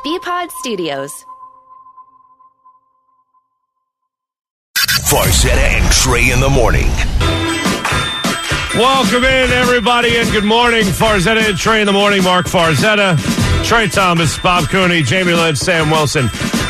BPod Studios. Farzetta and Trey in the morning. Welcome in, everybody, and good morning. Farzetta and Trey in the morning. Mark Farzetta, Trey Thomas, Bob Cooney, Jamie Lynch, Sam Wilson.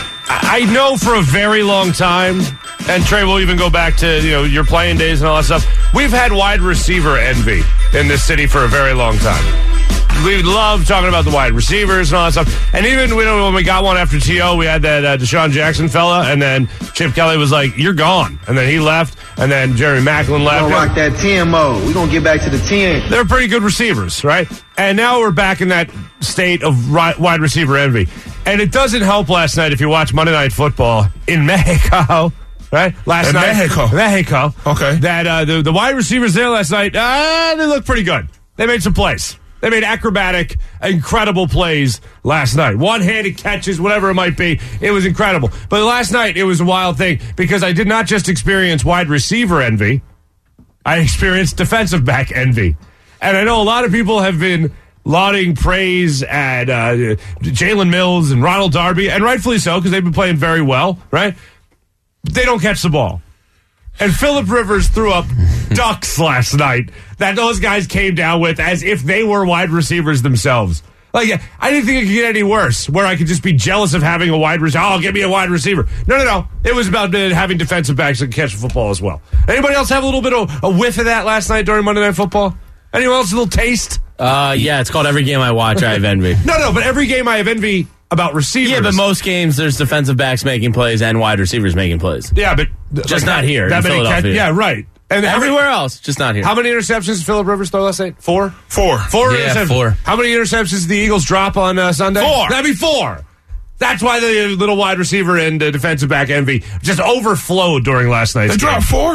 I know for a very long time, and Trey will even go back to your playing days and all that stuff, we've had wide receiver envy in this city for a very long time. We love talking about the wide receivers and all that stuff. And even when we got one after T.O., we had that Deshaun Jackson fella, and then Chip Kelly was like, you're gone. And then he left, and then Jerry Maclin left. We're going to rock that 10 mode. We're going to get back to the 10. They're pretty good receivers, right? And now we're back in that state of wide receiver envy. And it doesn't help last night if you watch Monday Night Football in Mexico, right? Last night. Mexico. Okay. That the wide receivers there last night, they looked pretty good. They made some plays. They made acrobatic, incredible plays last night. One-handed catches, whatever it might be. It was incredible. But last night, it was a wild thing because I did not just experience wide receiver envy. I experienced defensive back envy. And I know a lot of people have been lauding praise at Jalen Mills and Ronald Darby, and rightfully so because they've been playing very well, right? They don't catch the ball. And Phillip Rivers threw up ducks last night that those guys came down with as if they were wide receivers themselves. Like, I didn't think it could get any worse, where I could just be jealous of having a wide receiver. Oh, get me a wide receiver. No. It was about having defensive backs that can catch the football as well. Anybody else have a little bit of a whiff of that last night during Monday Night Football? Anyone else a little taste? Yeah, it's called Every Game I Watch, I Have Envy. No, but every game I have envy about receivers. Yeah, but most games there's defensive backs making plays and wide receivers making plays. Yeah, but just not here in Philadelphia. Yeah, right. And everywhere else, just not here. How many interceptions did Phillip Rivers throw last night? Four interceptions. 4. How many interceptions did the Eagles drop on Sunday? 4. That'd be 4. That's why the little wide receiver and defensive back envy just overflowed during last night's game. They dropped 4?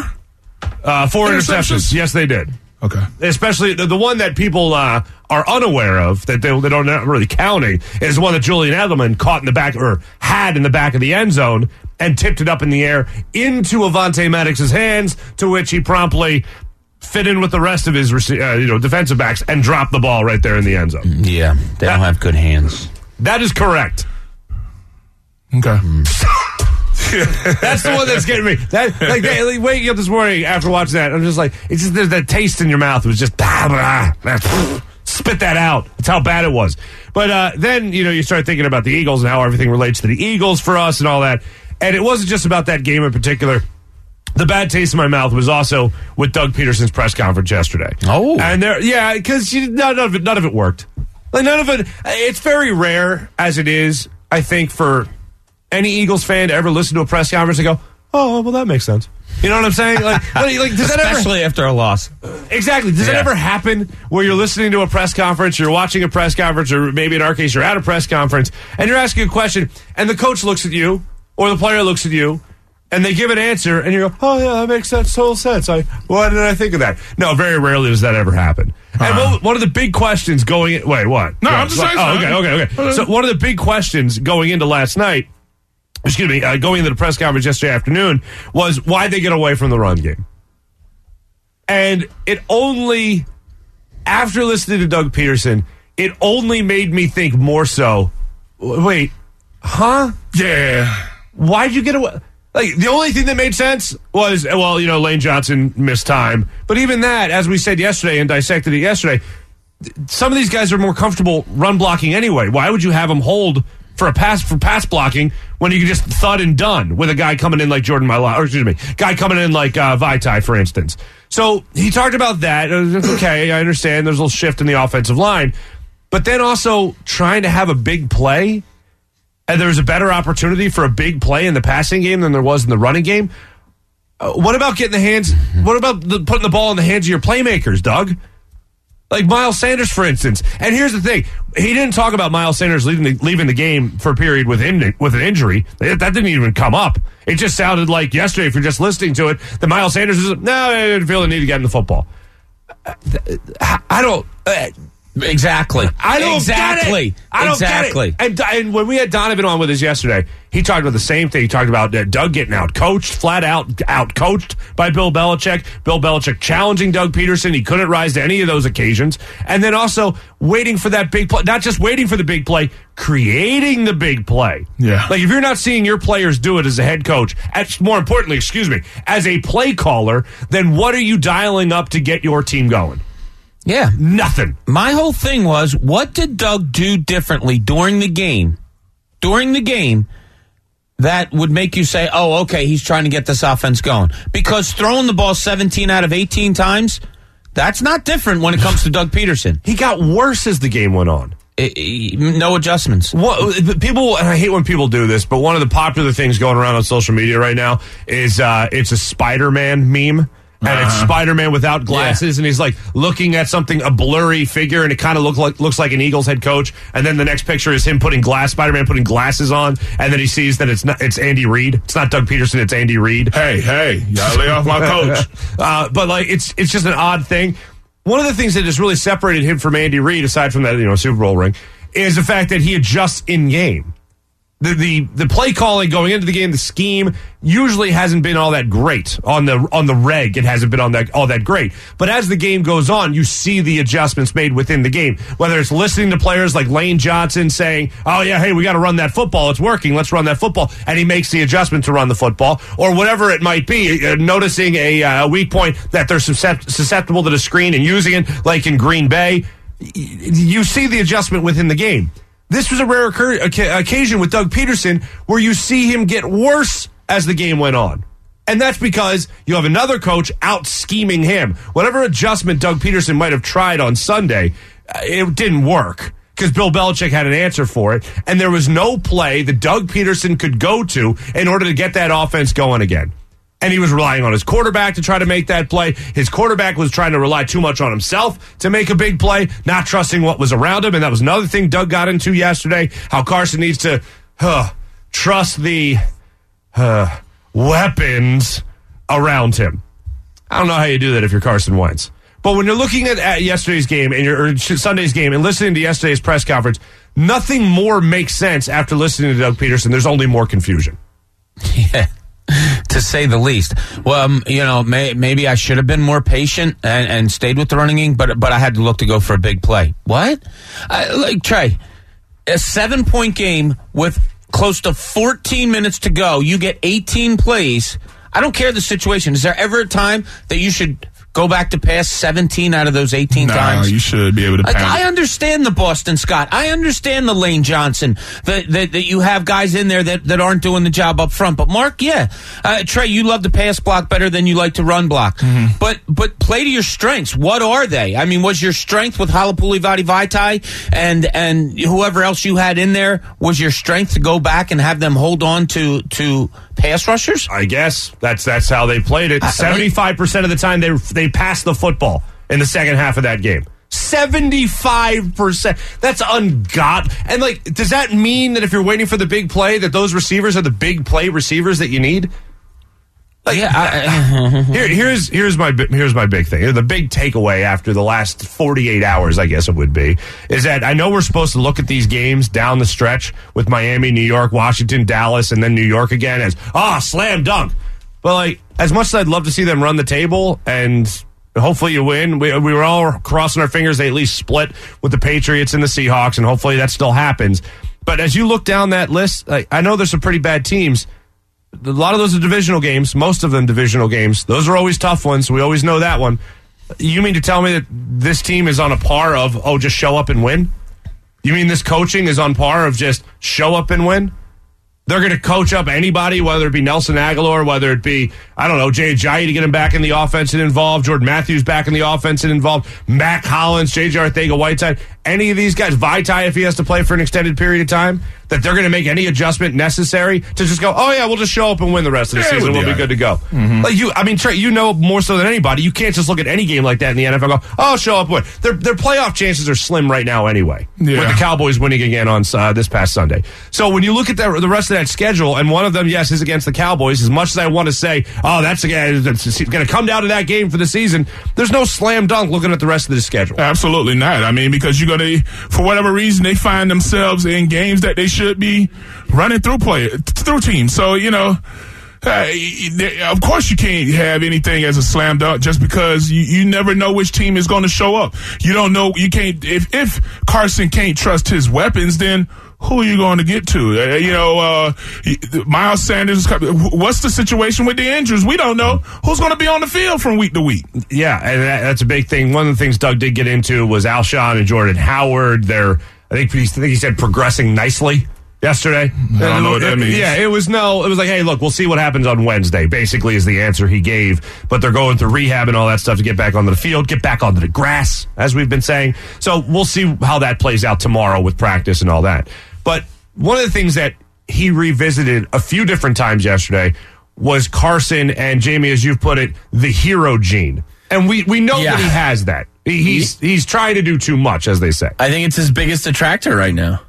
4 interceptions. Yes, they did. Okay. Especially the one that people are unaware of, that they don't not really counting, is the one that Julian Edelman caught in the back, or had in the back of the end zone, and tipped it up in the air into Avonte Maddox's hands, to which he promptly fit in with the rest of his defensive backs and dropped the ball right there in the end zone. Yeah, they don't have good hands. That is correct. Okay. That's the one that's getting me. Waking up this morning after watching that, I'm just like, it's just there's that taste in your mouth. It was just spit that out. That's how bad it was. But then you start thinking about the Eagles and how everything relates to the Eagles for us and all that. And it wasn't just about that game in particular. The bad taste in my mouth was also with Doug Peterson's press conference yesterday. Oh, and because none of it worked. Like none of it. It's very rare, as it is, I think, for any Eagles fan to ever listen to a press conference and go, oh, well, that makes sense. You know what I'm saying? Like does that especially after a loss. Exactly. Does that ever happen where you're listening to a press conference, you're watching a press conference, or maybe in our case, you're at a press conference, and you're asking a question, and the coach looks at you, or the player looks at you, and they give an answer, and you go, oh, yeah, that makes total sense. Why didn't I think of that? No, very rarely does that ever happen. And one of the big questions going in... Wait, what? No, I'm just saying. Oh, okay. So one of the big questions going into last night, going into the press conference yesterday afternoon, was why they get away from the run game. And it only, after listening to Doug Peterson, it only made me think more so, wait, huh? Yeah. Why'd you get away? Like, the only thing that made sense was, Lane Johnson missed time. But even that, as we said yesterday and dissected it yesterday, some of these guys are more comfortable run blocking anyway. Why would you have them hold for pass blocking when you can just thud and done with a guy coming in like Jordan Mailata, or excuse me, guy coming in like Vaitai, for instance. So he talked about that. Okay, I understand there's a little shift in the offensive line, but then also trying to have a big play, and there's a better opportunity for a big play in the passing game than there was in the running game. What about getting the hands? What about putting the ball in the hands of your playmakers, Doug? Like Miles Sanders, for instance. And here's the thing. He didn't talk about Miles Sanders leaving the game for a period with an injury. That didn't even come up. It just sounded like yesterday, if you're just listening to it, that Miles Sanders I didn't feel the need to get in the football. Exactly. I don't exactly. get it. I don't get it. And when we had Donovan on with us yesterday, he talked about the same thing. He talked about Doug getting out-coached, flat out-coached by Bill Belichick. Bill Belichick challenging Doug Peterson. He couldn't rise to any of those occasions. And then also waiting for that big play. Not just waiting for the big play, creating the big play. Yeah. Like, if you're not seeing your players do it as a head coach, more importantly, as a play caller, then what are you dialing up to get your team going? Yeah. Nothing. My whole thing was, what did Doug do differently during the game? That would make you say, oh, okay, he's trying to get this offense going. Because throwing the ball 17 out of 18 times, that's not different when it comes to Doug Peterson. He got worse as the game went on. No adjustments. People, and I hate when people do this, but one of the popular things going around on social media right now is it's a Spider-Man meme. And it's Spider-Man without glasses, and he's like looking at something, a blurry figure, and it kind of looks like an Eagles head coach. And then the next picture is him Spider-Man putting glasses on, and then he sees that it's Andy Reid. It's not Doug Peterson, it's Andy Reid. Hey, y'all lay off my coach. But like it's just an odd thing. One of the things that has really separated him from Andy Reid, aside from that Super Bowl ring, is the fact that he adjusts in game. The play calling going into the game, the scheme usually hasn't been all that great on the reg. It hasn't been all that great. But as the game goes on, you see the adjustments made within the game. Whether it's listening to players like Lane Johnson saying, "Oh yeah, hey, we got to run that football. It's working. Let's run that football," and he makes the adjustment to run the football, or whatever it might be. Noticing a weak point that they're susceptible to the screen and using it, like in Green Bay. You see the adjustment within the game. This was a rare occasion with Doug Peterson where you see him get worse as the game went on. And that's because you have another coach out-scheming him. Whatever adjustment Doug Peterson might have tried on Sunday, it didn't work because Bill Belichick had an answer for it. And there was no play that Doug Peterson could go to in order to get that offense going again. And he was relying on his quarterback to try to make that play. His quarterback was trying to rely too much on himself to make a big play, not trusting what was around him. And that was another thing Doug got into yesterday, how Carson needs to trust the weapons around him. I don't know how you do that if you're Carson Wentz. But when you're looking at yesterday's game or Sunday's game and listening to yesterday's press conference, nothing more makes sense after listening to Doug Peterson. There's only more confusion. Yeah. To say the least. Well, maybe I should have been more patient and stayed with the running game, but I had to look to go for a big play. What? Trey, a 7-point game with close to 14 minutes to go. You get 18 plays. I don't care the situation. Is there ever a time that you should go back to pass 17 out of those 18 times? No, you should be able to pass. I understand the Boston Scott. I understand the Lane Johnson, that you have guys in there that aren't doing the job up front. But, Mark, Trey, you love to pass block better than you like to run block. Mm-hmm. But play to your strengths. What are they? I mean, was your strength with Halapoulivaati Vaitai and whoever else you had in there, was your strength to go back and have them hold on to pass rushers? I guess that's how they played it. 75% of the time they passed the football in the second half of that game. 75%. That's ungodly. And does that mean that if you're waiting for the big play, that those receivers are the big play receivers that you need? Here's my big thing. The big takeaway after the last 48 hours, I guess it would be, is that I know we're supposed to look at these games down the stretch with Miami, New York, Washington, Dallas, and then New York again as slam dunk. But as much as I'd love to see them run the table and hopefully you win, we were all crossing our fingers they at least split with the Patriots and the Seahawks, and hopefully that still happens. But as you look down that list, I know there's some pretty bad teams. A lot of those are divisional games, most of them divisional games. Those are always tough ones. We always know that one. You mean to tell me that this team is on a par of, just show up and win? You mean this coaching is on par of just show up and win? They're going to coach up anybody, whether it be Nelson Aguilar, whether it be, Jay Ajayi to get him back in the offense and involved, Jordan Matthews back in the offense and involved, Mac Hollins, J.J. Arthega-Whiteside, any of these guys, Vaitai if he has to play for an extended period of time. that they're going to make any adjustment necessary to just go, oh, yeah, we'll just show up and win the rest of the season. We'll be good to go. Trey, you know more so than anybody, you can't just look at any game like that in the NFL and go, oh, show up, win. Their playoff chances are slim right now anyway, with the Cowboys winning again on this past Sunday. So when you look at the rest of that schedule, and one of them, yes, is against the Cowboys, as much as I want to say, oh, that's going to come down to that game for the season, there's no slam dunk looking at the rest of the schedule. Absolutely not. I mean, because you're going to, for whatever reason, they find themselves in games that they should be running through teams. So, of course you can't have anything as a slam dunk just because you never know which team is going to show up. You don't know. You can't. If Carson can't trust his weapons, then who are you going to get to? Miles Sanders. What's the situation with the injuries? We don't know who's going to be on the field from week to week. Yeah, and that's a big thing. One of the things Doug did get into was Alshon and Jordan Howard. They're, I think he said, progressing nicely yesterday. I don't know what that means. Yeah, it was like, hey, look, we'll see what happens on Wednesday, basically is the answer he gave. But they're going through rehab and all that stuff to get back onto the field, get back onto the grass, as we've been saying. So we'll see how that plays out tomorrow with practice and all that. But one of the things that he revisited a few different times yesterday was Carson and, Jamie, as you've put it, the hero gene. And we know that he has that. He's trying to do too much, as they say. I think it's his biggest attractor right now.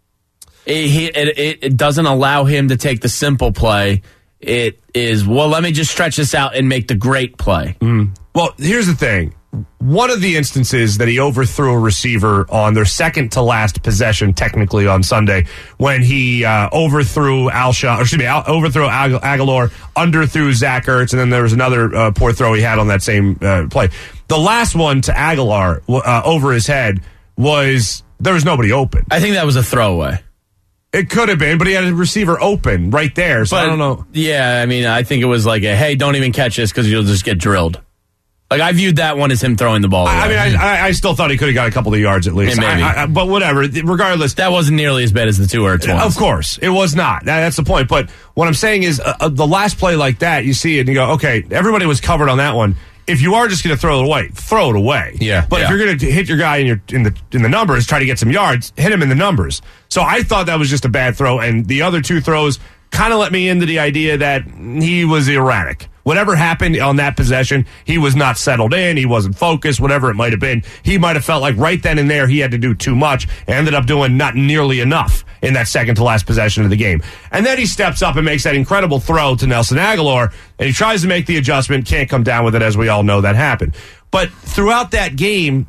It doesn't allow him to take the simple play. It is, well, let me just stretch this out and make the great play. Well, here's the thing. One of the instances that he overthrew a receiver on their second to last possession, technically on Sunday, when he overthrew overthrew Aguilar, underthrew Zach Ertz, and then there was another poor throw he had on that same play. The last one to Aguilar over his head there was nobody open. I think that was a throwaway. It could have been, but he had a receiver open right there, so I don't know. Yeah, I mean, I think it was like hey, don't even catch this because you'll just get drilled. Like, I viewed that one as him throwing the ball away. I mean, I still thought he could have got a couple of yards at least. Maybe. But whatever. Regardless. That wasn't nearly as bad as the two Ertz ones. Of course. It was not. That's the point. But what I'm saying is the last play like that, you see it and you go, okay, everybody was covered on that one. If you are just going to throw it away. Yeah. But if you're going to hit your guy in the numbers, try to get some yards, hit him in the numbers. So I thought that was just a bad throw. And the other two throws kind of let me into the idea that he was erratic. Whatever happened on that possession, he was not settled in. He wasn't focused, whatever it might have been. He might have felt like right then and there he had to do too much and ended up doing not nearly enough in that second to last possession of the game. And then he steps up and makes that incredible throw to Nelson Aguilar, and he tries to make the adjustment, can't come down with it, as we all know that happened. But throughout that game,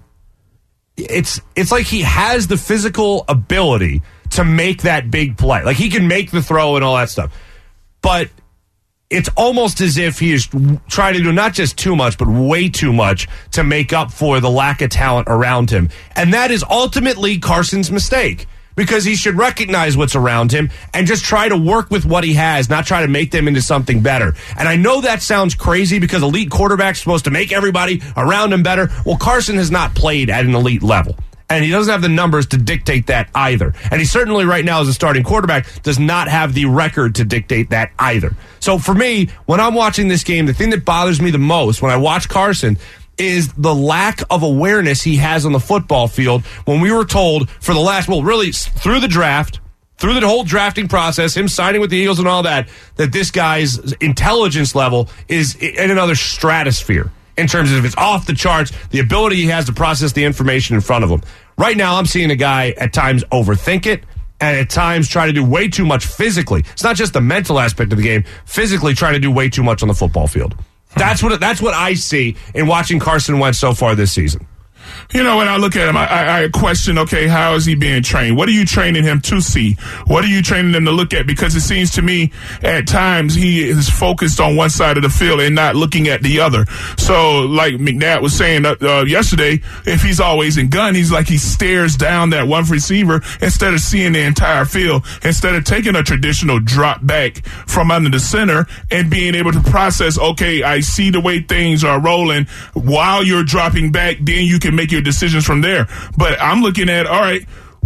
it's like he has the physical ability to make that big play. Like, he can make the throw and all that stuff. But it's almost as if he is trying to do not just too much, but way too much to make up for the lack of talent around him. And that is ultimately Carson's mistake, because he should recognize what's around him and just try to work with what he has, not try to make them into something better. And I know that sounds crazy because elite quarterback's supposed to make everybody around him better. Well, Carson has not played at an elite level. And he doesn't have the numbers to dictate that either. And he certainly right now as a starting quarterback does not have the record to dictate that either. So for me, when I'm watching this game, the thing that bothers me the most when I watch Carson is the lack of awareness he has on the football field when we were told for the last, really through the draft, through the whole drafting process, him signing with the Eagles and all that this guy's intelligence level is in another stratosphere. In terms of if it's off the charts, the ability he has to process the information in front of him. Right now, I'm seeing a guy at times overthink it and at times try to do way too much physically. It's not just the mental aspect of the game, physically trying to do way too much on the football field. That's what I see in watching Carson Wentz so far this season. You know, when I look at him, I question, okay, how is he being trained? What are you training him to see? What are you training him to look at? Because it seems to me at times he is focused on one side of the field and not looking at the other. So like McNabb was saying yesterday, if he's always in gun, he's like he stares down that one receiver instead of seeing the entire field, instead of taking a traditional drop back from under the center and being able to process, okay, I see the way things are rolling while you're dropping back, then you can make your decisions from there. But I'm looking at, all right,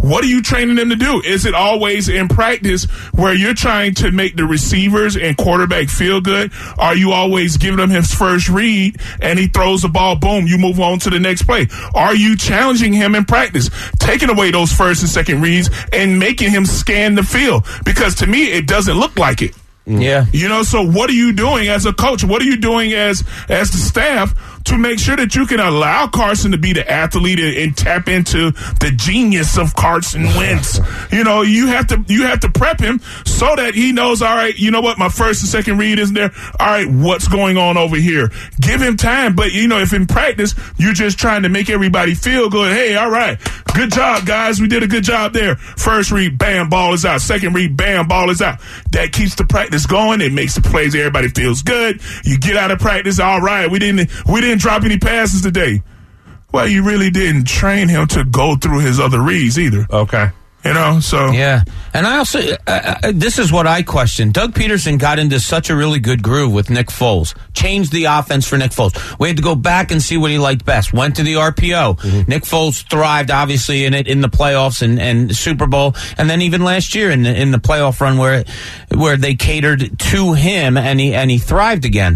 What are you training them to do? Is it always in practice where you're trying to make the receivers and quarterback feel good? Are you always giving him his first read and he throws the ball, boom, you move on to the next play? Are you challenging him in practice, taking away those first and second reads and making him scan the field? Because to me, it doesn't look like it. Yeah. You know, so what are you doing as a coach? What are you doing as the staff to make sure that you can allow Carson to be the athlete and tap into the genius of Carson Wentz? You know, you have to prep him so that he knows, all right, you know what, my first and second read isn't there. All right, what's going on over here? Give him time. But, you know, if in practice you're just trying to make everybody feel good, hey, all right, good job, guys. We did a good job there. First read, bam, ball is out. Second read, bam, ball is out. That keeps the practice going. It makes the plays, everybody feels good. You get out of practice, all right, we didn't drop any passes today. Well, you really didn't train him to go through his other reads either. Okay. You know, so. Yeah. And I also, this is what I question. Doug Peterson got into such a really good groove with Nick Foles. Changed the offense for Nick Foles. We had to go back and see what he liked best. Went to the RPO. Mm-hmm. Nick Foles thrived, obviously, in it in the playoffs and Super Bowl. And then even last year in the playoff run where they catered to him and he thrived again.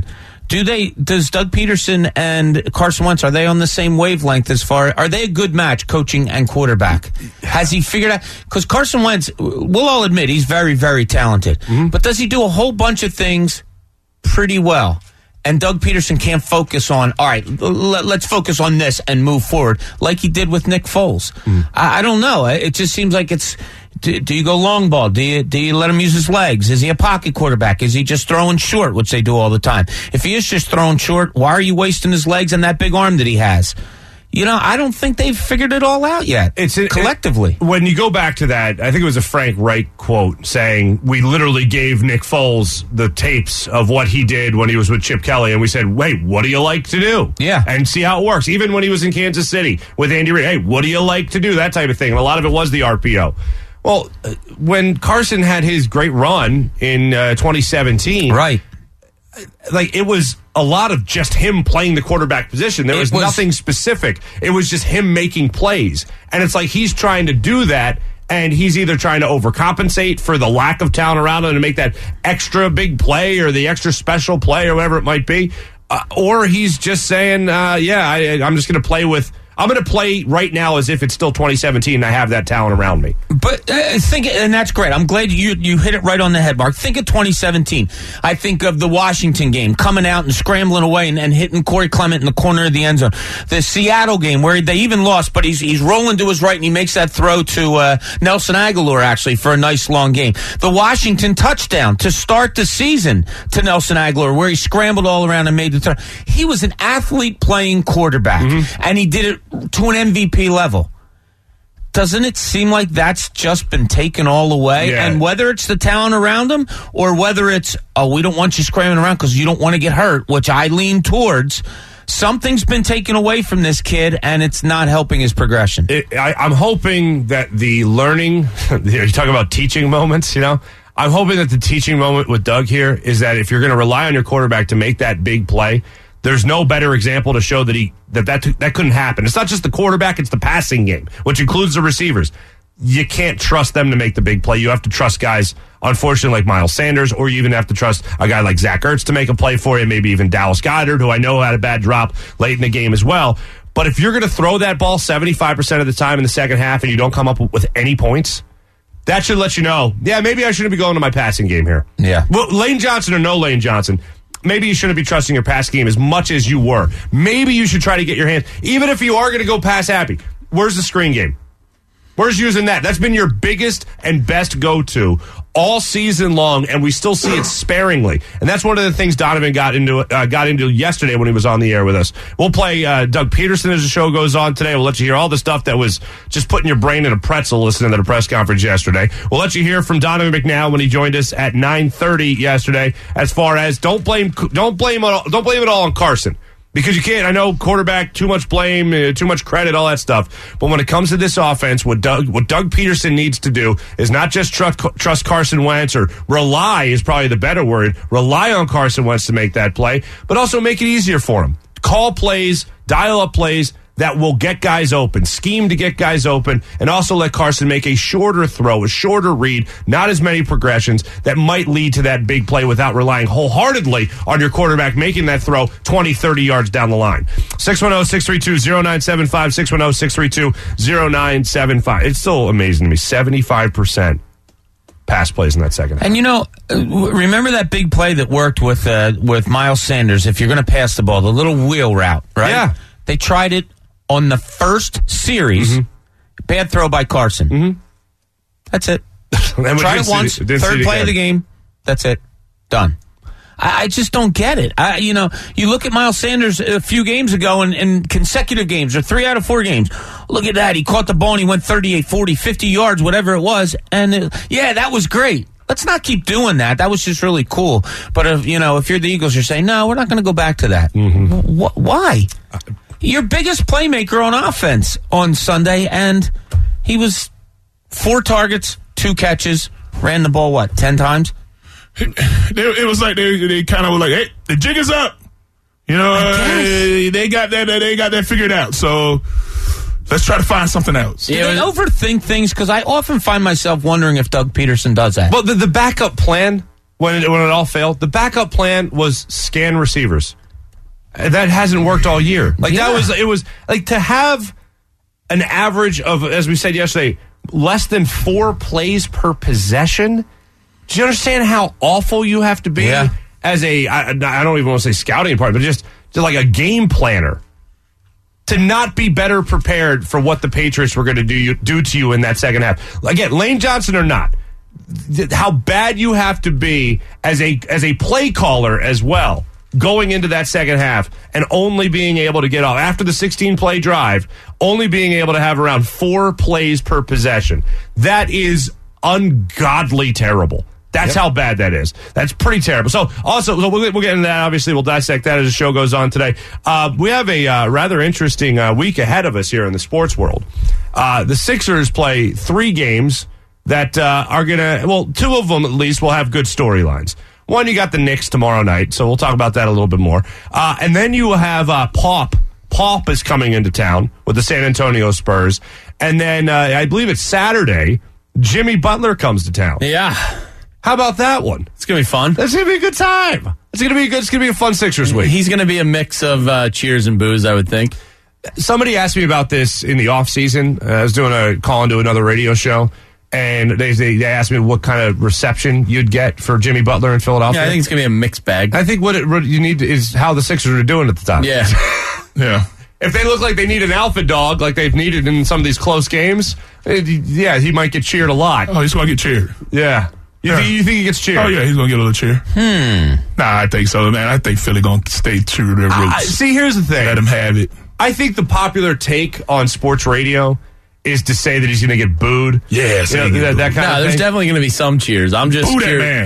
Does Doug Peterson and Carson Wentz, are they on the same wavelength as far, are they a good match, coaching and quarterback? Has he figured out, because Carson Wentz, we'll all admit he's very, very talented, but does he do a whole bunch of things pretty well? And Doug Peterson can't focus on, all right, let's focus on this and move forward like he did with Nick Foles. I don't know. It just seems like it's, do you go long ball? Do you let him use his legs? Is he a pocket quarterback? Is he just throwing short, which they do all the time? If he is just throwing short, why are you wasting his legs and that big arm that he has? You know, I don't think they've figured it all out yet. Collectively. When you go back to that, I think it was a Frank Reich quote saying, we literally gave Nick Foles the tapes of what he did when he was with Chip Kelly, and we said, wait, what do you like to do? Yeah. And see how it works. Even when he was in Kansas City with Andy Reid, hey, what do you like to do? That type of thing. And a lot of it was the RPO. Well, when Carson had his great run in 2017, right, like it was a lot of just him playing the quarterback position. There was nothing specific. It was just him making plays. And it's like he's trying to do that, and he's either trying to overcompensate for the lack of talent around him to make that extra big play or the extra special play or whatever it might be, or he's just saying, I'm just going to play with... I'm going to play right now as if it's still 2017 and I have that talent around me. But and that's great. I'm glad you hit it right on the head, Mark. Think of 2017. I think of the Washington game, coming out and scrambling away and hitting Corey Clement in the corner of the end zone. The Seattle game where they even lost, but he's rolling to his right and he makes that throw to Nelson Aguilar, actually, for a nice long game. The Washington touchdown to start the season to Nelson Aguilar where he scrambled all around and made the throw. He was an athlete playing quarterback, and he did it to an MVP level. Doesn't it seem like that's just been taken all away? Yeah. And whether it's the talent around him or whether it's, we don't want you scrambling around because you don't want to get hurt, which I lean towards, something's been taken away from this kid and it's not helping his progression. I'm hoping that the learning, you talk about teaching moments, I'm hoping that the teaching moment with Doug here is that if you're going to rely on your quarterback to make that big play, there's no better example to show that that couldn't happen. It's not just the quarterback, it's the passing game, which includes the receivers. You can't trust them to make the big play. You have to trust guys, unfortunately, like Miles Sanders, or you even have to trust a guy like Zach Ertz to make a play for you, maybe even Dallas Goedert, who I know had a bad drop late in the game as well. But if you're going to throw that ball 75% of the time in the second half and you don't come up with any points, that should let you know, maybe I shouldn't be going to my passing game here. Yeah. Well, Lane Johnson or no Lane Johnson, maybe you shouldn't be trusting your pass game as much as you were. Maybe you should try to get your hands, even if you are going to go pass happy. Where's the screen game? Where's using that? That's been your biggest and best go-to all season long, and we still see it sparingly. And that's one of the things Donovan got into yesterday when he was on the air with us. We'll play Doug Peterson as the show goes on today. We'll let you hear all the stuff that was just putting your brain in a pretzel listening to the press conference yesterday. We'll let you hear from Donovan McNabb when he joined us at 9:30 yesterday. As far as don't blame it all on Carson. Because you can't. I know quarterback, too much blame, too much credit, all that stuff. But when it comes to this offense, what Doug Peterson needs to do is not just trust Carson Wentz, or rely is probably the better word, rely on Carson Wentz to make that play, but also make it easier for him. Call plays, dial up plays that will get guys open, scheme to get guys open, and also let Carson make a shorter throw, a shorter read, not as many progressions that might lead to that big play without relying wholeheartedly on your quarterback making that throw 20, 30 yards down the line. 610-632-0975, 610-632-0975. It's still amazing to me. 75% pass plays in that second half. And remember that big play that worked with Miles Sanders? If you're going to pass the ball, the little wheel route, right? Yeah. They tried it on the first series. Bad throw by Carson. That's it. Tried it once. Third play of the game. That's it. Done. I just don't get it. You look at Miles Sanders a few games ago in consecutive games, or 3 out of 4 games. Look at that. He caught the ball and he went 38, 40, 50 yards, whatever it was. And that was great. Let's not keep doing that. That was just really cool. But if you're the Eagles, you're saying, no, we're not going to go back to that. Why? Your biggest playmaker on offense on Sunday, and he was 4 targets, 2 catches, ran the ball, 10 times? It was like they kind of were like, hey, the jig is up. They got that figured out. So let's try to find something else. Do they overthink things? Because I often find myself wondering if Doug Peterson does that. Well, the backup plan, when it all failed, the backup plan was scan receivers. That hasn't worked all year. It was like to have an average of, as we said yesterday, less than 4 plays per possession. Do you understand how awful you have to be as I don't even want to say scouting part, but just like a game planner to not be better prepared for what the Patriots were going to do to you in that second half? Again, Lane Johnson or not, how bad you have to be as a play caller as well going into that second half and only being able to get off after the 16-play drive, only being able to have around 4 plays per possession. That is ungodly terrible. That's how bad that is. That's pretty terrible. So we'll get into that. Obviously, we'll dissect that as the show goes on today. We have a rather interesting week ahead of us here in the sports world. The Sixers play 3 games that are going to, 2 of them at least will have good storylines. One, you got the Knicks tomorrow night, so we'll talk about that a little bit more. And then you will have Pop. Pop is coming into town with the San Antonio Spurs. And then I believe it's Saturday, Jimmy Butler comes to town. Yeah. How about that one? It's going to be fun. That's going to be a good time. It's going to be a fun Sixers week. He's going to be a mix of cheers and boos, I would think. Somebody asked me about this in the offseason. I was doing a call into another radio show, and they asked me what kind of reception you'd get for Jimmy Butler in Philadelphia. Yeah, I think it's going to be a mixed bag. I think what you need is how the Sixers are doing at the time. Yeah. Yeah. If they look like they need an alpha dog like they've needed in some of these close games, he might get cheered a lot. Oh, he's going to get cheered. Yeah. You think he gets cheered? Oh, yeah, he's going to get a little cheer. Nah, I think so, man. I think Philly going to stay true to their roots. See, here's the thing. Let him have it. I think the popular take on sports radio is to say that he's going to get booed. Yes. That kind of thing. There's definitely going to be some cheers. I'm just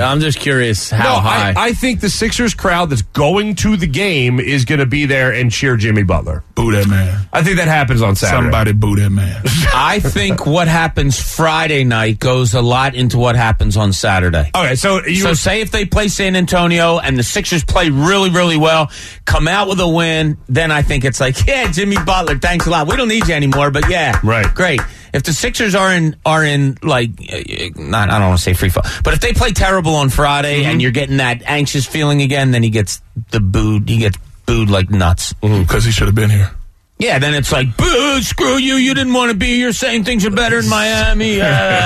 curious how high. I think the Sixers crowd that's going to the game is going to be there and cheer Jimmy Butler. Boo that man. I think that happens on Saturday. Somebody boo that man. I think what happens Friday night goes a lot into what happens on Saturday. Okay, so say if they play San Antonio and the Sixers play really, really well, come out with a win, then I think it's like, yeah, Jimmy Butler, thanks a lot. We don't need you anymore, but yeah, right, great. If the Sixers are in like, I don't want to say free fall, but if they play terrible on Friday and you're getting that anxious feeling again, then he gets booed like nuts. Because he should have been here. Yeah, then it's like, boo, screw you, you didn't want to be here, saying things are better in Miami.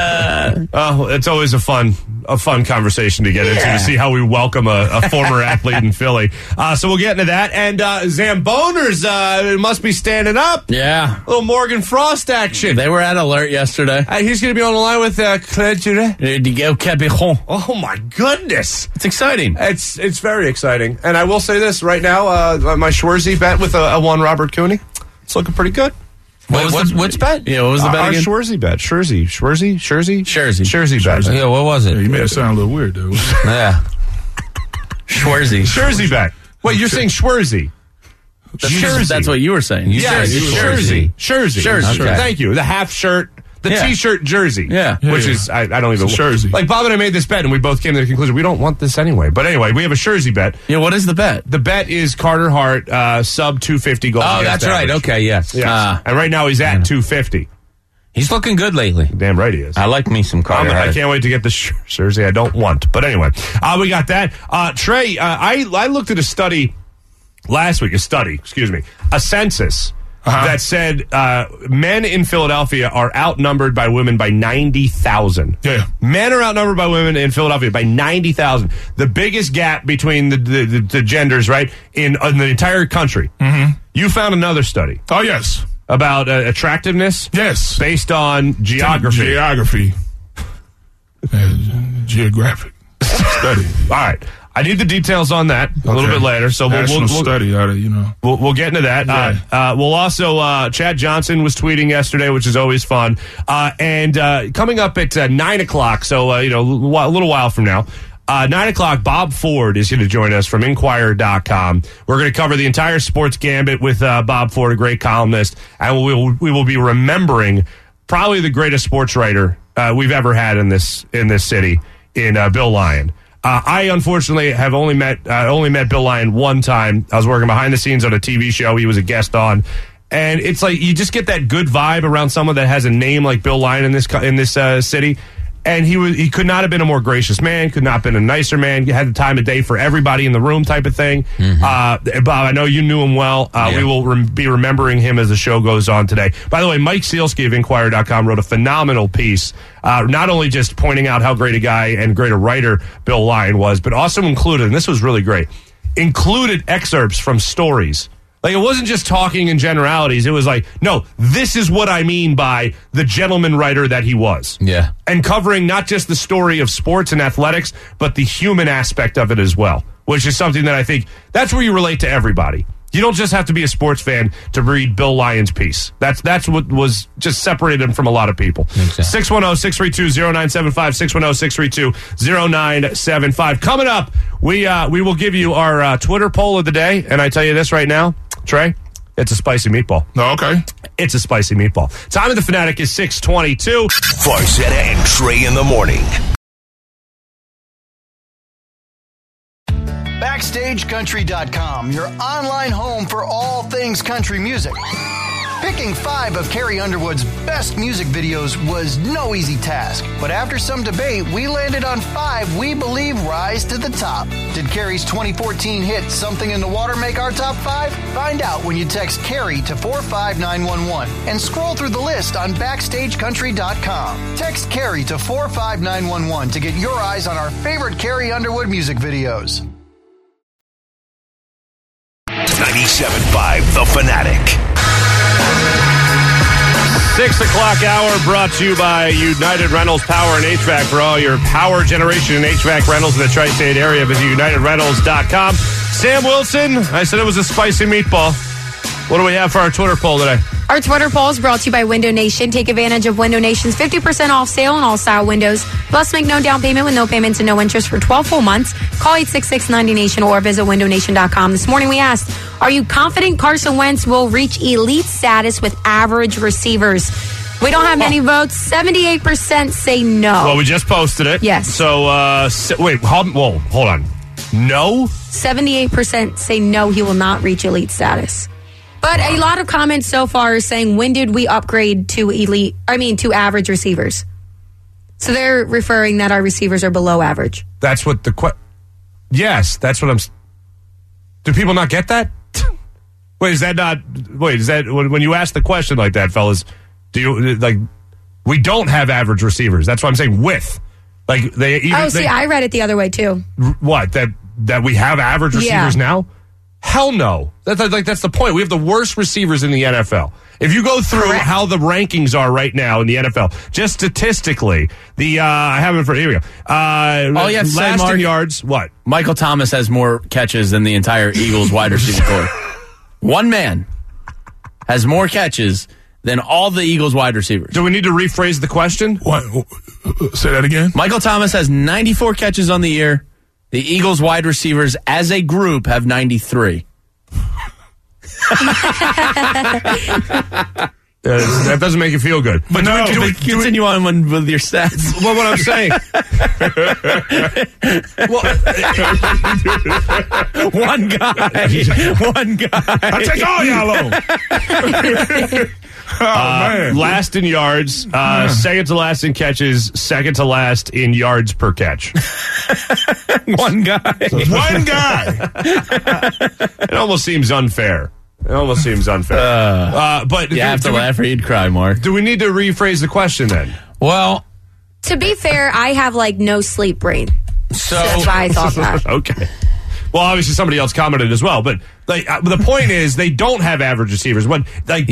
Oh, it's always a fun conversation to get into to see how we welcome a former athlete in Philly. So we'll get into that. And Zamboners must be standing up. Yeah. A little Morgan Frost action. They were at alert yesterday. He's going to be on the line with Claire Jure. Oh, my goodness. It's exciting. It's very exciting. And I will say this right now, my Schwarzy bet with a one Robert Cooney. It's looking pretty good. What's bet? Yeah, what was the bet again? Schwarzy bet. Schwarzy bet. Yeah, what was it? Yeah, you made it sound a little weird, though. Yeah. Schwarzy bet. Wait, you're saying Schwarzy. That's what you were saying. Yes, Schwarzy. Scherzer. Thank you. The half shirt, The T-shirt jersey. Yeah. Which is, I don't even... It's a jersey. Like, Bob and I made this bet, and we both came to the conclusion, we don't want this anyway. But anyway, we have a jersey bet. Yeah, what is the bet? The bet is Carter Hart, sub 250 goals. Oh, that's right. Okay, yes. Yes. And right now he's at 250. He's looking good lately. Damn right he is. I like me some Carter Hart. I can't wait to get the jersey I don't want. But anyway, we got that. Trey, I looked at a study last week, a census that said men in Philadelphia are outnumbered by women by 90,000. Yeah. Men are outnumbered by women in Philadelphia by 90,000. The biggest gap between the genders, right, in the entire country. Mm-hmm. You found another study. Oh, yes. About attractiveness? Yes. Based on geography. Geographic study. All right. I need the details on that a little bit later. So we'll study, we'll get into that. Yeah. We'll also, Chad Johnson was tweeting yesterday, which is always fun. And coming up at 9 o'clock, so, a little while from now, 9 o'clock, Bob Ford is going to join us from Inquirer.com. We're going to cover the entire sports gambit with Bob Ford, a great columnist, and we will be remembering probably the greatest sports writer we've ever had in this city, in Bill Lyon. I unfortunately have only met Bill Lyon one time. I was working behind the scenes on a TV show he was a guest on. And it's like you just get that good vibe around someone that has a name like Bill Lyon in this city. And he could not have been a more gracious man, could not have been a nicer man. He had the time of day for everybody in the room type of thing. Mm-hmm. Bob, I know you knew him well. We will be remembering him as the show goes on today. By the way, Mike Sealski of Inquirer.com wrote a phenomenal piece, not only just pointing out how great a guy and great a writer Bill Lyon was, but also included, and this was really great, included excerpts from stories. Like, it wasn't just talking in generalities. It was like, no, this is what I mean by the gentleman writer that he was. Yeah. And covering not just the story of sports and athletics, but the human aspect of it as well, which is something that I think that's where you relate to everybody. You don't just have to be a sports fan to read Bill Lyon's piece. That's what was just separated him from a lot of people. Exactly. 610-632-0975, 610-632-0975. Coming up, we will give you our Twitter poll of the day, and I tell you this right now, Trey, it's a spicy meatball. Oh, okay. It's a spicy meatball. Time of the Fanatic is 6:22. Farzetta and Trey in the morning. BackstageCountry.com, your online home for all things country music. Picking 5 of Carrie Underwood's best music videos was no easy task, but after some debate, we landed on 5 we believe rise to the top. Did Carrie's 2014 hit Something in the Water make our top 5? Find out when you text Carrie to 45911 and scroll through the list on BackstageCountry.com. Text Carrie to 45911 to get your eyes on our favorite Carrie Underwood music videos. 97.5 The Fanatic. 6 o'clock hour brought to you by United Rentals Power and HVAC. For all your power generation and HVAC rentals in the tri-state area, visit UnitedRentals.com. Sam Wilson, I said it was a spicy meatball. What do we have for our Twitter poll today? Our Twitter poll is brought to you by Window Nation. Take advantage of Window Nation's 50% off sale on all style windows. Plus, make no down payment with no payments and no interest for 12 full months. Call 866-90Nation or visit windownation.com. This morning we asked, are you confident Carson Wentz will reach elite status with average receivers? We don't have many votes. 78% say no. Well, we just posted it. Yes. So, hold on. No? 78% say no, he will not reach elite status. But a lot of comments so far are saying, when did we upgrade to average receivers? So they're referring that our receivers are below average. That's what yes, that's what do people not get that? Is that when you ask the question like that, fellas, do you, we don't have average receivers. That's what I'm saying with. I read it the other way too. What? That we have average receivers now? Hell no. That's the point. We have the worst receivers in the NFL. If you go through how the rankings are right now in the NFL, just statistically, I have it for, here we go. Last in yards, what? Michael Thomas has more catches than the entire Eagles wide receiver corps. One man has more catches than all the Eagles wide receivers. Do we need to rephrase the question? What? Say that again? Michael Thomas has 94 catches on the year. The Eagles wide receivers as a group have 93. That doesn't make you feel good. But No. do we Continue on with your stats. well, what I'm saying. One guy. I take all y'all on. Man. Last in yards, second to last in catches, second to last in yards per catch. One guy. One guy. It almost seems unfair. But You have to laugh or you'd cry, Mark. do we need to rephrase the question then? Well, To be fair, I have like no sleep brain. so That's why I thought that. Okay. Well, obviously somebody else commented as well, but the point is they don't have average receivers. If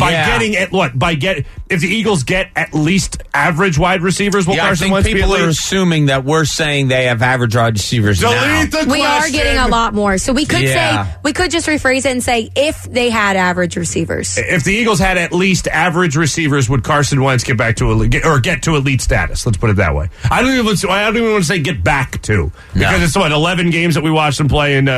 the Eagles get at least average wide receivers, will yeah, I Carson think Wentz be people elite? are assuming that we're saying they have average wide receivers now. Delete the We are question. getting a lot more. So we could Yeah. say, we could just rephrase it and say, if they had average receivers. If the Eagles had at least average receivers, would Carson Wentz get back to get to elite status? Let's put it that way. I don't even want to say get back to, because it's 11 games that we watched them play in,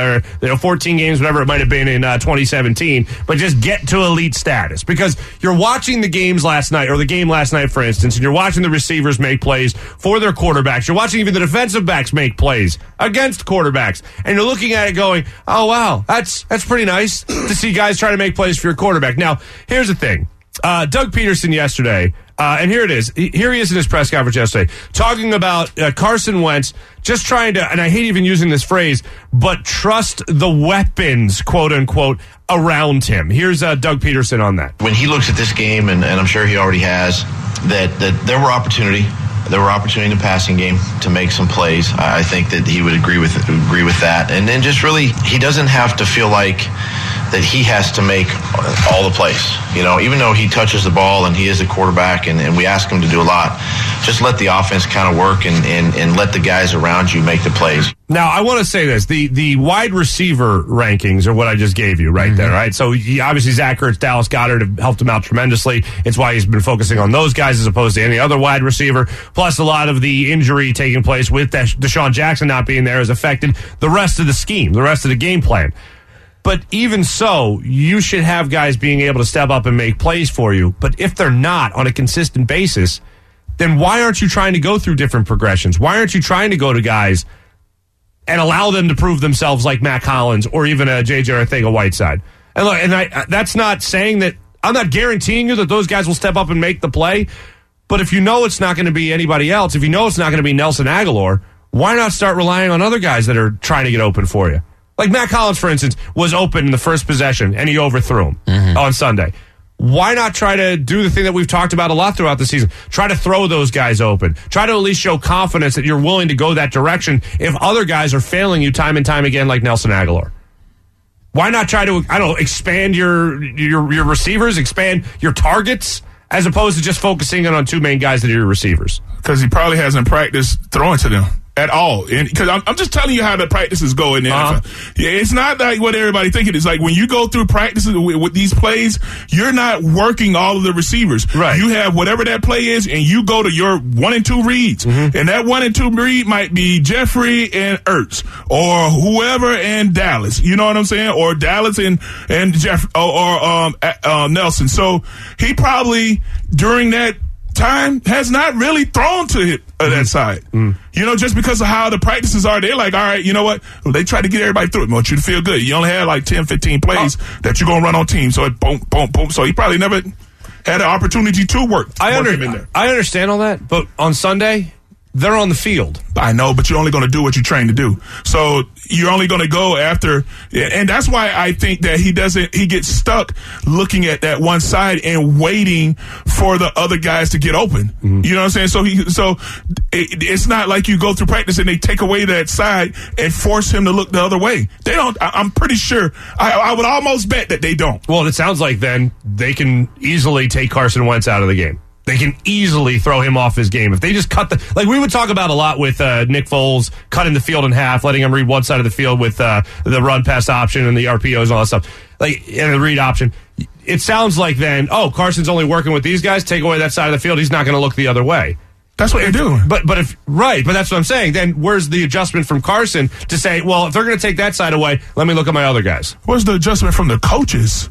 14 games, whatever it might have been in 2017. But just get to elite status, because you're watching the games last night, or the game last night, for instance, and you're watching the receivers make plays for their quarterbacks. You're watching even the defensive backs make plays against quarterbacks, and you're looking at it going, "Oh wow, that's pretty nice to see guys try to make plays for your quarterback." Now, here's the thing. Doug Peterson yesterday, and here it is. Here he is in his press conference yesterday, talking about Carson Wentz just trying to, and I hate even using this phrase, but trust the weapons, quote unquote, around him. Here's Doug Peterson on that. When he looks at this game, and I'm sure he already has, that there were opportunity. There were opportunity in the passing game to make some plays. I think that he would agree with that. And then just really, he doesn't have to feel like that he has to make all the plays. Even though he touches the ball and he is a quarterback and we ask him to do a lot, just let the offense kind of work and let the guys around you make the plays. Now, I want to say this. The wide receiver rankings are what I just gave you right there, right? So, obviously, Zach Ertz, Dallas Goedert have helped him out tremendously. It's why he's been focusing on those guys as opposed to any other wide receiver. Plus, a lot of the injury taking place with Deshaun Jackson not being there has affected the rest of the scheme, the rest of the game plan. But even so, you should have guys being able to step up and make plays for you. But if they're not on a consistent basis, then why aren't you trying to go through different progressions? Why aren't you trying to go to guys and allow them to prove themselves like Matt Collins or even a J.J. Arcega-Whiteside? And look, that's not saying that I'm not guaranteeing you that those guys will step up and make the play. But if you know it's not going to be anybody else, if you know it's not going to be Nelson Aguilar, why not start relying on other guys that are trying to get open for you? Like Matt Collins, for instance, was open in the first possession, and he overthrew him on Sunday. Why not try to do the thing that we've talked about a lot throughout the season? Try to throw those guys open. Try to at least show confidence that you're willing to go that direction if other guys are failing you time and time again like Nelson Aguilar. Why not try to, expand your receivers, expand your targets, as opposed to just focusing on two main guys that are your receivers? Because he probably hasn't practiced throwing to them at all. Because I'm just telling you how the practices go in the NFL. Yeah, it's not like what everybody think it is. Like when you go through practices with these plays, you're not working all of the receivers. Right. You have whatever that play is, and you go to your 1 and 2 reads. And that 1 and 2 read might be Jeffrey and Ertz, or whoever and Dallas. You know what I'm saying? Or Dallas and Jeff or Nelson. So he probably during that time has not really thrown to that side. Just because of how the practices are, they're like, all right, you know what? Well, they try to get everybody through it. Want you to feel good. You only had like 10, 15 plays that you're going to run on team. So it boom, boom, boom. So he probably never had an opportunity to work. I understand all that, but on Sunday, they're on the field. I know, but you're only going to do what you're trained to do. So you're only going to go after, and that's why I think that he gets stuck looking at that one side and waiting for the other guys to get open. You know what I'm saying? So it's not like you go through practice and they take away that side and force him to look the other way. They don't. I'm pretty sure. I would almost bet that they don't. Well, it sounds like then they can easily take Carson Wentz out of the game. They can easily throw him off his game. If they just cut like we would talk about a lot with Nick Foles, cutting the field in half, letting him read one side of the field with the run-pass option and the RPOs and all that stuff, and the read option. It sounds like then, Carson's only working with these guys, take away that side of the field, he's not going to look the other way. That's what they're doing. But that's what I'm saying. Then where's the adjustment from Carson to say, well, if they're going to take that side away, let me look at my other guys? Where's the adjustment from the coaches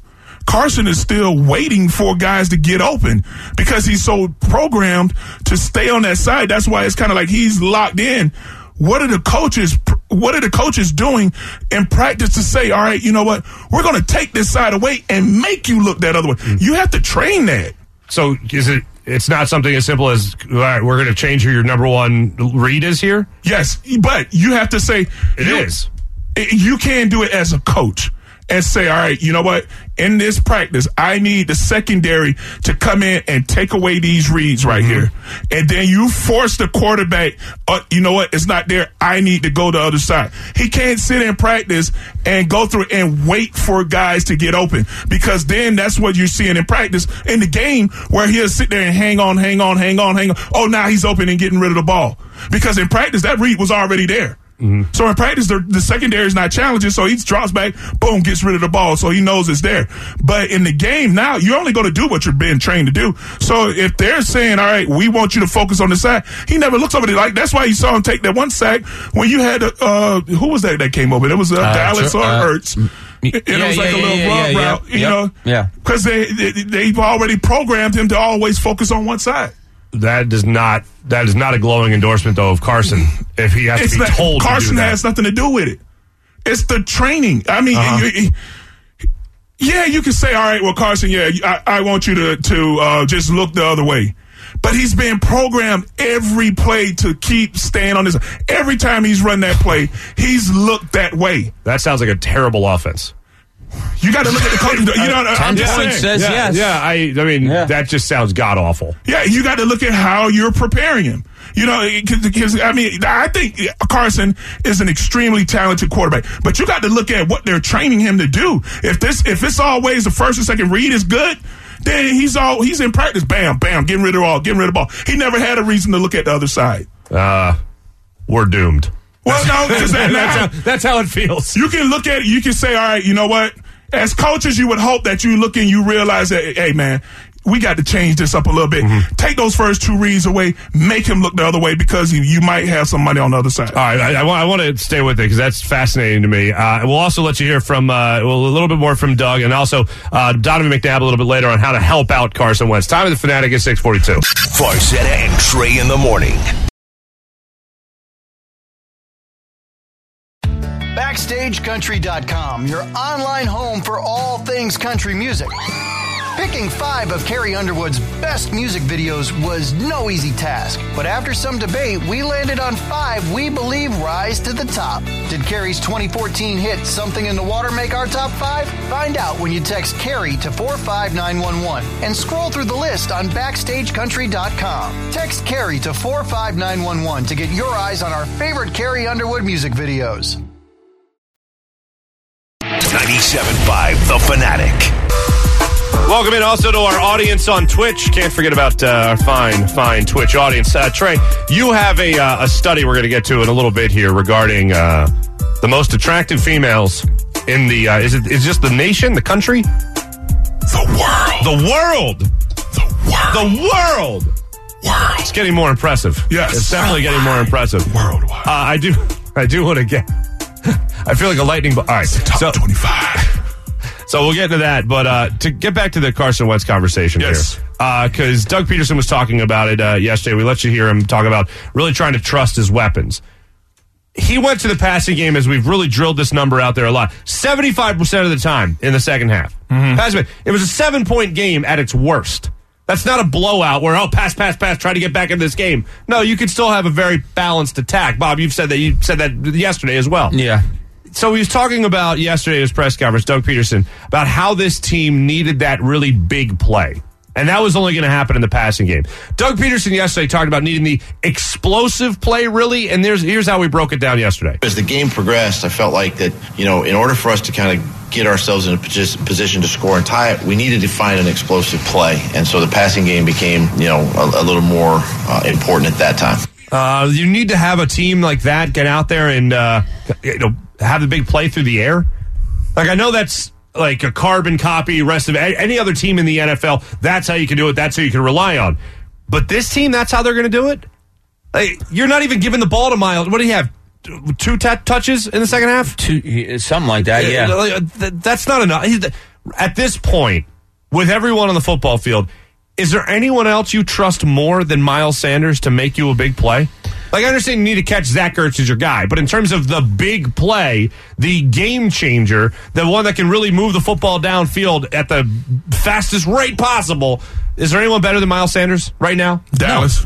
Carson is still waiting for guys to get open because he's so programmed to stay on that side. That's why it's kind of like he's locked in. What are the coaches doing in practice to say, all right, you know what? We're going to take this side away and make you look that other way. You have to train that. So it's not something as simple as, all right, we're going to change who your number one read is here? Yes, but you have to say it is. You can't do it as a coach and say, all right, you know what? In this practice, I need the secondary to come in and take away these reads right here. And then you force the quarterback, you know what? It's not there. I need to go the other side. He can't sit in practice and go through and wait for guys to get open, because then that's what you're seeing in practice. In the game where he'll sit there and hang on. Oh, now he's open and getting rid of the ball. Because in practice, that read was already there. So in practice, the secondary is not challenging, so he drops back, boom, gets rid of the ball, so he knows it's there. But in the game now, you're only going to do what you're being trained to do. So if they're saying, all right, we want you to focus on the side, he never looks over there. Like, that's why you saw him take that one sack when you had, who was that came over? It was Dallas or Hurts. It was like a little rub route, you know? Yeah. Because they've already programmed him to always focus on one side. That is not a glowing endorsement, though, of Carson. If he has to be told Carson to do that. has nothing to do with it. It's the training. I mean, you can say, all right, well, Carson, I want you to just look the other way. But he's been programmed every play to keep staying on this. Every time he's run that play, he's looked that way. That sounds like a terrible offense. You got to look at the coaching. 10 points says yes. Yeah, I mean, that just sounds god-awful. Yeah, you got to look at how you're preparing him. You know, because, I mean, I think Carson is an extremely talented quarterback, but you got to look at what they're training him to do. If it's always the first and second read is good, then he's in practice, bam, bam, getting rid of the ball. He never had a reason to look at the other side. We're doomed. Well, no, because that's how it feels. You can look at it. You can say, all right, you know what? As coaches, you would hope that you look and you realize that, hey, man, we got to change this up a little bit. Take those first two reads away. Make him look the other way, because you might have some money on the other side. All right, I want to stay with it because that's fascinating to me. We'll also let you hear from a little bit more from Doug, and also Donovan McNabb a little bit later on how to help out Carson Wentz. Time of the Fanatic is 6:42. Farzetta and Trey in the morning. BackstageCountry.com, your online home for all things country music. Picking 5 of Carrie Underwood's best music videos was no easy task, but after some debate, we landed on 5 we believe rise to the top. Did Carrie's 2014 hit Something in the Water make our top 5? Find out when you text Carrie to 45911 and scroll through the list on BackstageCountry.com. Text Carrie to 45911 to get your eyes on our favorite Carrie Underwood music videos. 97.5 The Fanatic. Welcome in also to our audience on Twitch. Can't forget about our fine Twitch audience. Trey, you have a study we're going to get to in a little bit here regarding the most attractive females in the, is it just the nation, the country? The world. It's getting more impressive. Yes. It's definitely getting more impressive. Worldwide. I do want to get, I feel like a lightning bolt. All right. Top 25. So we'll get into that, but to get back to the Carson Wentz conversation here, because Doug Peterson was talking about it yesterday. We let you hear him talk about really trying to trust his weapons. He went to the passing game, as we've really drilled this number out there a lot, 75% of the time in the second half. It was a 7-point game at its worst. That's not a blowout where, pass, try to get back in this game. No, you could still have a very balanced attack. Bob, you said that yesterday as well. Yeah. So he was talking about yesterday at his press conference, Doug Peterson, about how this team needed that really big play. And that was only going to happen in the passing game. Doug Peterson yesterday talked about needing the explosive play, really, and here's how we broke it down yesterday. As the game progressed, I felt like that, in order for us to kind of get ourselves in a position to score and tie it, we needed to find an explosive play. And so the passing game became, a little more important at that time. You need to have a team like that get out there and, have the big play through the air. Like, I know that's like a carbon copy, rest of any other team in the NFL. That's how you can do it. That's who you can rely on. But this team, that's how they're going to do it? Like, you're not even giving the ball to Miles. What do you have? 2 touches in the second half? 2, something like that, yeah. That's not enough. At this point, with everyone on the football field, is there anyone else you trust more than Miles Sanders to make you a big play? Like, I understand you need to catch Zach Ertz as your guy, but in terms of the big play, the game changer, the one that can really move the football downfield at the fastest rate possible, is there anyone better than Miles Sanders right now? Dallas. No.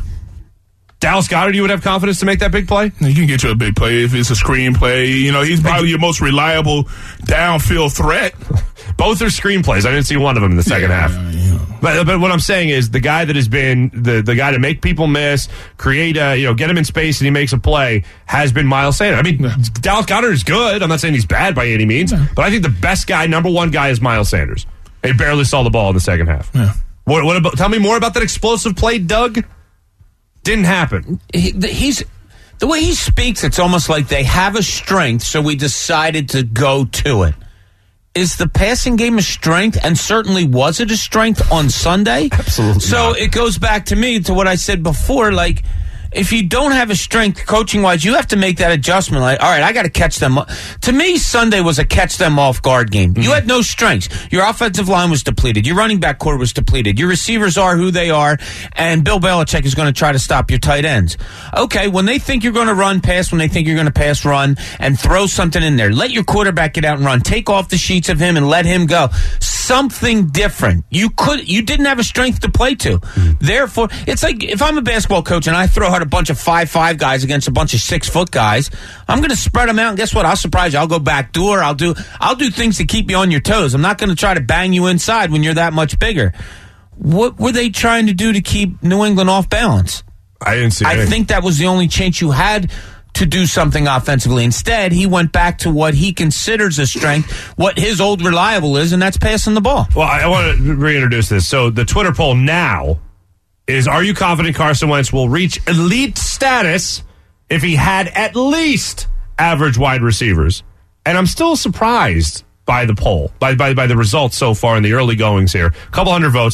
Dallas Goedert, you would have confidence to make that big play? He can get you a big play if it's a screen play. You know, he's probably your most reliable downfield threat. Both are screenplays. I didn't see one of them in the second half. Yeah. But what I'm saying is the guy that has been the guy to make people miss, create get him in space and he makes a play has been Miles Sanders. I mean, Dallas Goedert is good. I'm not saying he's bad by any means, but I think the best guy, number one guy, is Miles Sanders. He barely saw the ball in the second half. Yeah. What about? Tell me more about that explosive play, Doug. Didn't happen. He's the way he speaks. It's almost like they have a strength, so we decided to go to it. Is the passing game a strength? And certainly was it a strength on Sunday? Absolutely. So it goes back to me to what I said before. Like, if you don't have a strength coaching wise, you have to make that adjustment. Like, all right, I got to catch them. To me, Sunday was a catch them off guard game. You had no strengths. Your offensive line was depleted. Your running back core was depleted. Your receivers are who they are, and Bill Belichick is going to try to stop your tight ends. Okay, when they think you're going to run pass, when they think you're going to pass run, and throw something in there, let your quarterback get out and run. Take off the sheets of him and let him go. Something different. You didn't have a strength to play to. Therefore, it's like if I'm a basketball coach and I throw out a bunch of 5'5" guys against a bunch of 6-foot guys, I'm going to spread them out, and guess what? I'll surprise you. I'll go back door. I'll do things to keep you on your toes. I'm not going to try to bang you inside when you're that much bigger. What were they trying to do to keep New England off balance? I didn't see anything. I think that was the only chance you had to do something offensively. Instead, he went back to what he considers a strength, what his old reliable is, and that's passing the ball. Well, I want to reintroduce this. So the Twitter poll now is, are you confident Carson Wentz will reach elite status if he had at least average wide receivers? And I'm still surprised by the poll, by the results so far in the early goings here. A couple hundred votes.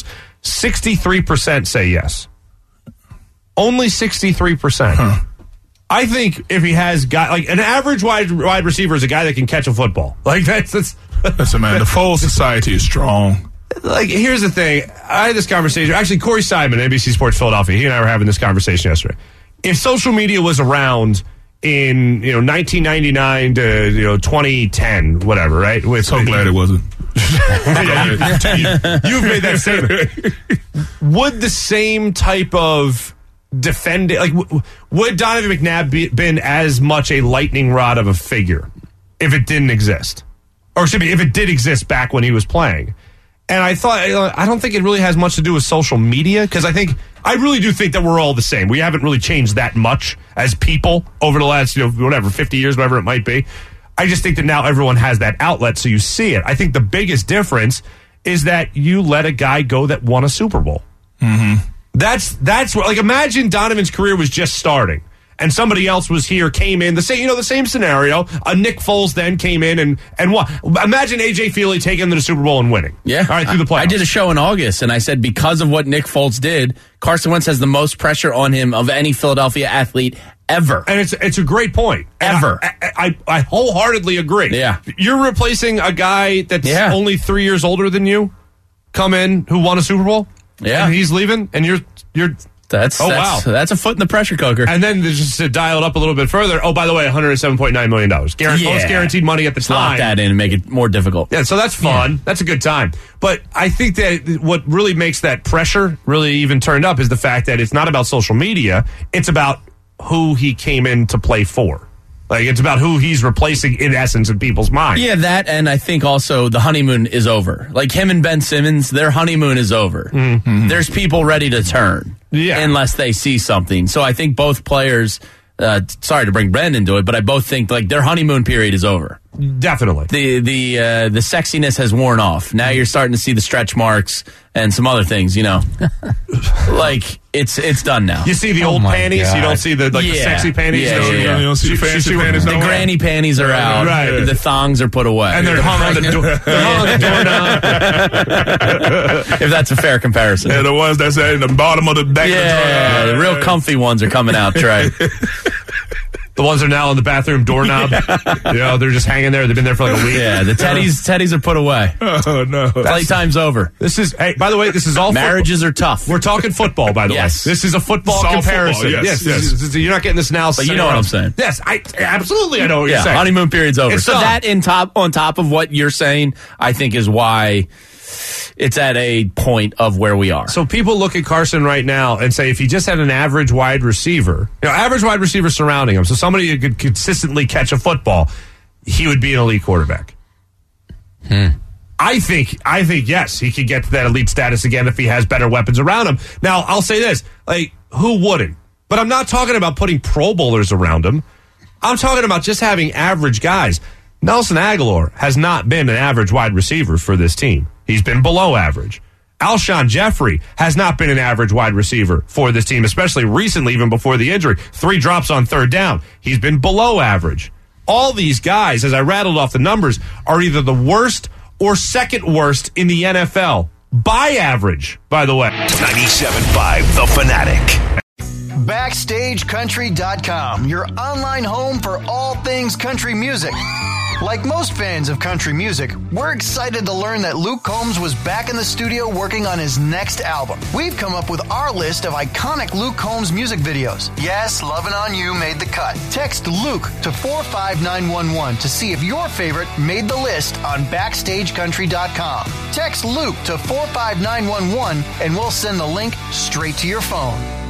63% say yes. Only 63%. Huh. I think if he has got like an average wide receiver is a guy that can catch a football. Like that's Listen, man, the Foles Society is strong. Like, here's the thing. I had this conversation. Actually, Corey Simon, NBC Sports Philadelphia, he and I were having this conversation yesterday. If social media was around in 1999 to 2010, whatever, right? So glad it wasn't. You've made that statement. Would the same type of defending, like, would Donovan McNabb been as much a lightning rod of a figure if it didn't exist? Or excuse me, if it did exist back when he was playing? And I thought, I don't think it really has much to do with social media, because I really do think that we're all the same. We haven't really changed that much as people over the last, 50 years, whatever it might be. I just think that now everyone has that outlet, so you see it. I think the biggest difference is that you let a guy go that won a Super Bowl. Mm-hmm. That's what, like, imagine Donovan's career was just starting and somebody else was here, came in, the same scenario. Nick Foles then came in and won. Imagine A.J. Feely taking the Super Bowl and winning. Yeah. All right, through the playoffs. I did a show in August, and I said because of what Nick Foles did, Carson Wentz has the most pressure on him of any Philadelphia athlete ever. And it's a great point. Ever. I wholeheartedly agree. Yeah. You're replacing a guy that's only 3 years older than you, come in, who won a Super Bowl. Yeah. And he's leaving, and you're That's a foot in the pressure cooker. And then just to dial it up a little bit further, oh, by the way, $107.9 million. Most guaranteed money at the time. Lock that in and make it more difficult. Yeah, so that's fun. Yeah. That's a good time. But I think that what really makes that pressure really even turned up is the fact that it's not about social media. It's about who he came in to play for. Like, it's about who he's replacing, in essence, in people's minds. Yeah, that, and I think also the honeymoon is over. Like, him and Ben Simmons, their honeymoon is over. Mm-hmm. There's people ready to turn, unless they see something. So I think both players, sorry to bring Ben into it, but I both think, like, their honeymoon period is over. Definitely. The sexiness has worn off. Now you're starting to see the stretch marks and some other things, Like, it's done now. You see the old panties. God. You don't see the sexy panties. You don't see fancy panties. The granny panties are out. Right. The thongs are put away. And they're hung on the doorknob. If that's a fair comparison. Yeah, the ones that's at the bottom of the back of the the real comfy ones are coming out, Trey. The ones that are now on the bathroom doorknob. They're just hanging there. They've been there for like a week. Yeah, the teddies are put away. Oh, no. Playtime's over. By the way, this is all marriages are tough. We're talking football, by the way. This is a football comparison. Football, yes. You're not getting this analysis. But you know what I'm saying. Yes, absolutely I know what you're saying. Honeymoon period's over. It's so that on top of what you're saying, I think is why it's at a point of where we are. So people look at Carson right now and say if he just had an average wide receiver, average wide receiver surrounding him, so somebody who could consistently catch a football, he would be an elite quarterback. I think yes, he could get to that elite status again if he has better weapons around him. Now, I'll say this, who wouldn't? But I'm not talking about putting Pro Bowlers around him. I'm talking about just having average guys. Nelson Aguilar has not been an average wide receiver for this team. He's been below average. Alshon Jeffrey has not been an average wide receiver for this team, especially recently, even before the injury. 3 drops on third down. He's been below average. All these guys, as I rattled off the numbers, are either the worst or second worst in the NFL. By average, by the way. 97.5 The Fanatic. BackstageCountry.com, your online home for all things country music. Like most fans of country music, we're excited to learn that Luke Combs was back in the studio working on his next album. We've come up with our list of iconic Luke Combs music videos. Yes, Lovin' On You made the cut. Text Luke to 45911 to see if your favorite made the list on BackstageCountry.com. Text Luke to 45911 and we'll send the link straight to your phone.